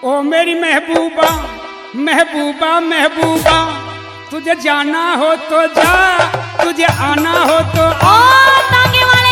ओ मेरी महबूबा महबूबा महबूबा, तुझे जाना हो तो जा, तुझे आना हो तो ओ तांगे वाले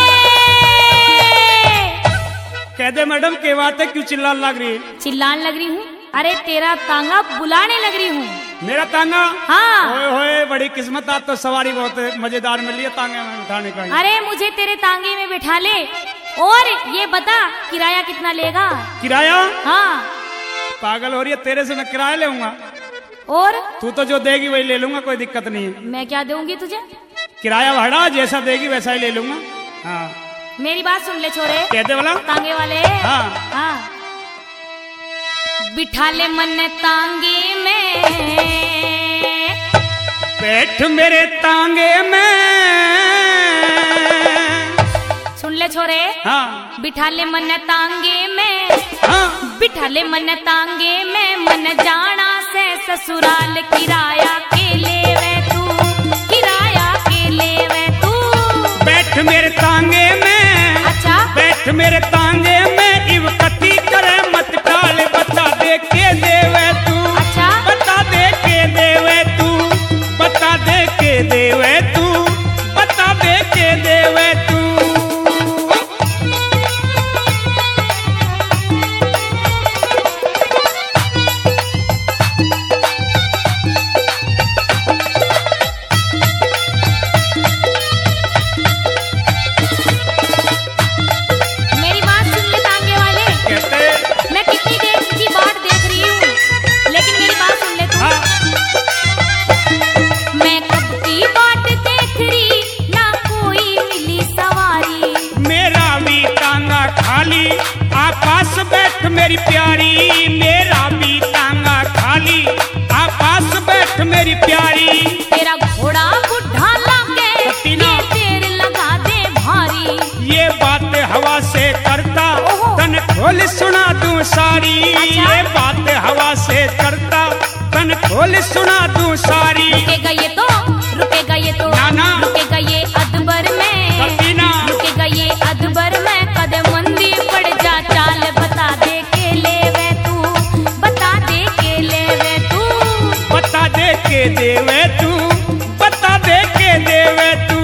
कह दे मैडम के बात है, क्यों चिल्लाने लग रही है? चिल्लाने लग रही हूँ? अरे तेरा तांगा बुलाने लग रही हूँ। मेरा तांगा? हाँ। ओए होए बड़ी किस्मत, आप तो सवारी बहुत मजेदार मिली है तांगे में उठाने का। अरे मुझे तेरे तांगे में बिठा ले और ये बता किराया कितना लेगा? किराया? हाँ। पागल हो रही है, तेरे से मैं किराया लूंगा। और तू तो जो देगी वही ले लूंगा, कोई दिक्कत नहीं है। मैं क्या दूंगी तुझे? किराया भाड़ा जैसा देगी वैसा ही ले लूंगा। हाँ मेरी बात सुन ले छोरे। कहते बोला तांगे वाले। हाँ हाँ। बिठा ले मन तांगे में, बैठ मेरे तांगे में। सुन ले छोरे। हाँ बिठा ले मन तांगे में, हाँ बिठा ले मन तांगे में, मन जाना से ससुराल किराया के लेवे तू, किराया के लेवे तू। बैठ मेरे तांगे में। अच्छा। बैठ मेरे तांगे में, इव कती करे मत टाल, बता दे के देवे तू। अच्छा। बता दे के देवे तू, बता दे के देवे तू, बता दे के देवे तू। मेरी बात सुन ले तांगे वाले। कहते मैं कितनी देर की बाट देख रही हूँ, लेकिन मेरी बात सुन ले तू। हाँ मैं कब की बाट देख रही, ना कोई मिली सवारी। मेरा भी तांगा खाली, आपास बैठ मेरी प्यारी। मेरा भी तांगा खाली, आपास बैठ मेरी प्यारी। तेरा घोड़ा बुढ़ा लागे, कत्तीना। ये तेर लगा दे भारी। ये बात हवा से करता, ओहो। तन खोल सुना दूं सारी। अच्छा। ये बात हवा से करता, तन खोल सुना दूं सारी। रुकेगा ये तो, रुकेगा ये तो, ना, ना। रुकेगा ये अदबर में, कत्तीना। रुकेगा ये अदबर में। कदम मंदी पड़ जा चाल, बता दे के लेवे तू, बता दे के लेवे तू। बता दे के देवे तू, बता दे के देवे तू।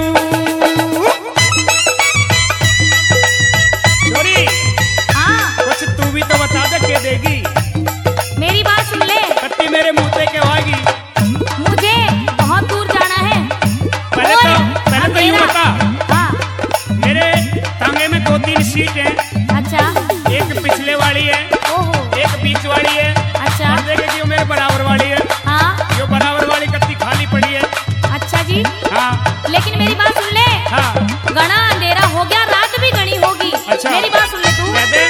छोरी हाँ कुछ तू भी तो बता दे के देगी। मेरी बात सुन ले। कत्ती मेरे मुंह पे के आएगी। मुझे बहुत दूर जाना है। पहले और तो यूं अंधेरा। बता, हाँ। मेरे तांगे में 2-3 सीट हैं। अच्छा। एक पिछले वाली है, ओहो। एक बीच वाली है, अच्छा। और देखे कि वो मेरे बराबर वाली है। हाँ। जो बराबर वाली कत्ती खाली पड़ी है। अच्छा जी। हाँ लेकिन मेरी बात सुन ले। हाँ घना अंधेरा हो गया, रात भी घनी होगी। अच्छा। मेरी बात सुन ले तू। कह दे।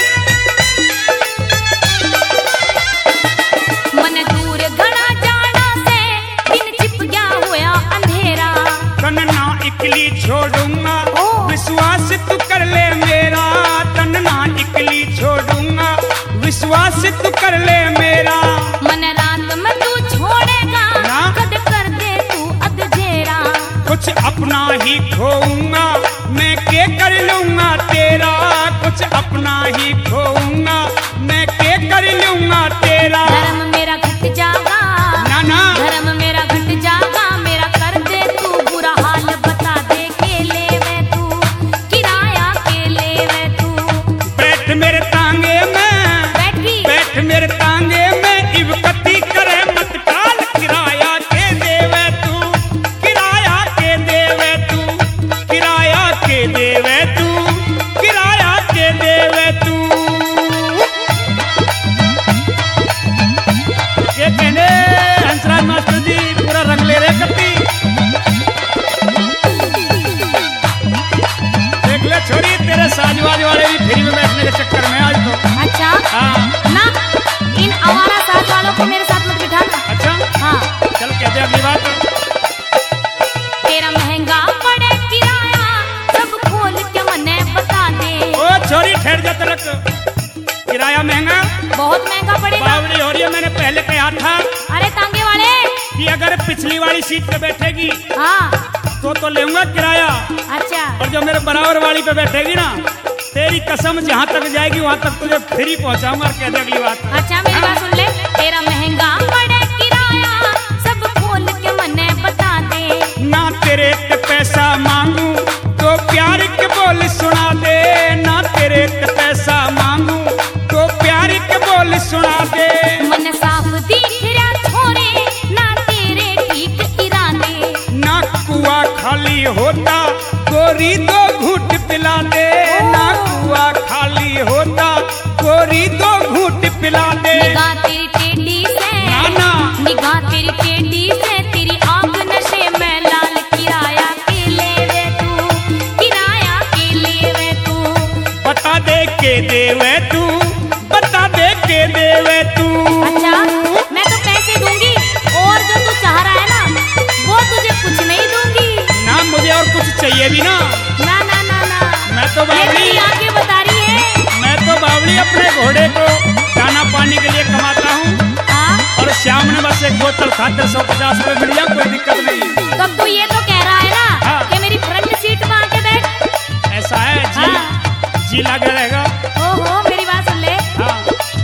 मन दूर घना जाना से, दिन छिप गया होया अंधेरा। तन ना इकली छोड़ूंगा, ओ। विश्वास तू कर ले मेरा। तन ना इकली छोड़ूंगा, विश्वास तू कर ले मेरा। मन रात में तू छोड़ेगा, ना। कद कर दे तू अधजेरा। कुछ अपना ही खोऊंगा, मैं के कर लूंगा तेरा। कुछ अपना ही खोऊंगा, मैं के कर लूंगा तेरा। धर्म मेरा घट जागा, ना ना धर्म मेरा घट जागा। मेरा कर दे तू बुरा हाल, बता दे के लेवे तू, किराया के लेवे तू। बैठ मेरे तांगे में। बैठ गई। बैठ मेरे तांगे में, इव कती करे मत टाल, किराया के देवे तू, किराया के देवे तू, किराया के देवे तू, किराया के देवे तू। ये कहने हंसराज मास्टर जी पूरा रंग ले रहे कत्ती। देख ले छोरी, तेरे साजवाज वाले भी फ्री में बैठने के चक्कर में आज तो। अच्छा। हाँ ना, इन आवारा साथ वालों को मेरे साथ मत बिठाना। अच्छा हाँ। चल कहते अगली बात। तेरा महंगा पड़े किराया, सब खोल के मने बता दे। ओ छोरी ठहर जा, तलक किराया महंगा बहुत महंगा पड़ेगा। बावरी हो रही है। मैंने पहले कहा था अरे तांगे वाले। कि अगर पिछली वाली सीट पे बैठेगी हाँ। तो लूंगा किराया, अच्छा। और जो मेरे बराबर वाली पे बैठेगी ना तेरी कसम जहाँ तक जाएगी वहाँ तक तुझे फ्री पहुँचाऊंगा। और कह दे अगली बात। अच्छा मेरी बात सुन ले। तेरा महंगा पड़े किराया सब खोल के मने बता दे। ना तेरे ते पैसा मांगू तो प्यार के बोल सुना दे। ना तेरे ते पैसा मांगू तो प्यार के बोल सुना दे। मन साफ दिख रहा छोरे ना तेरे ठीक इरादे। ना कुआ खाली होता गोरी दो घूट पिला दे। ना कुआ खाली होता गोरी दो घूट पिला दे। निगाह तेरी टेढ़ी से नाना निगाह तेरी टेढ़ी से तेरी आंख नशे में लाल। किराया के लेवे तू किराया के लेवे तू। बता दे के देवे तू बता दे के देवे तू। अच्छा मैं तो पैसे दूंगी और जो तू चाह रहा है ना वो तुझे कुछ नहीं दूंगी। ना मुझे और कुछ चाहिए भी ना। ना ना ना ना मैं तो ये बावली तेरी आंखें बता रही है। मैं तो बावली अपने घोड़े को दाना पानी के लिए कमाता हूँ। हाँ और शाम ने बस एक बोतल खाकर 150 रुपए मिल जाए, कोई दिक्कत नहीं। तो तू ये तो कह रहा है ना हाँ। कि मेरी फ्रंट सीट में आके बैठ। ऐसा है जी। हाँ। जी लगा रहेगा। ओहो मेरी बात सुन ले। हाँ।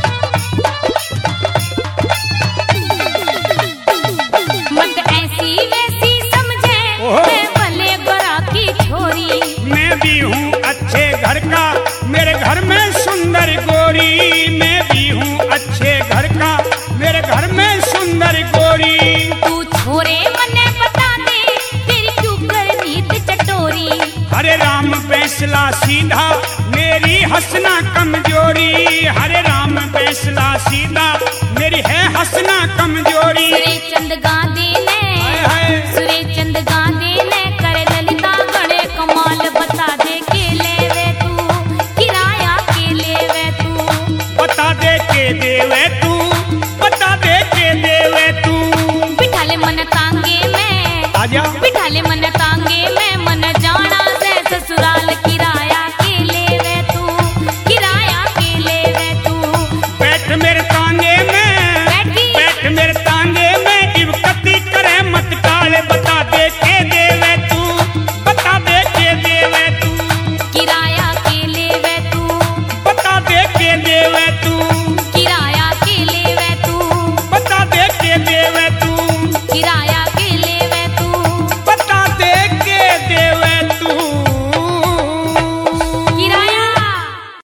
मत ऐसी वैसी समझे ओहो। मैं भले गोरा की छोरी। मैं भी हूँ अच्छे घर का मेरे घर में सुंदर गोरी। मैं भी हूँ अच्छे घर का मेरे घर में सुंदर गोरी। तू छोरे मने बता दे तेरी क्यों कर नीत चटोरी। हरे राम फैसला सीधा मेरी हंसना कमजोरी। हरे राम फैसला सीधा